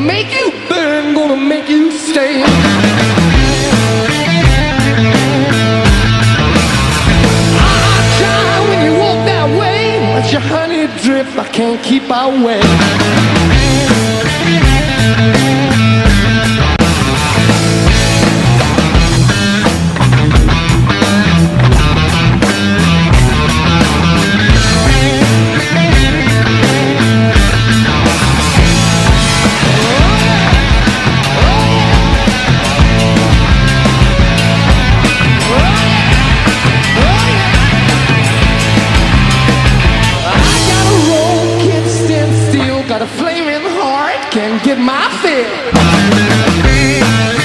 make you burn, gonna make you stay. I try when you walk that way, let your honey drip, I can't keep away. Got a flaming heart, can't get my fill.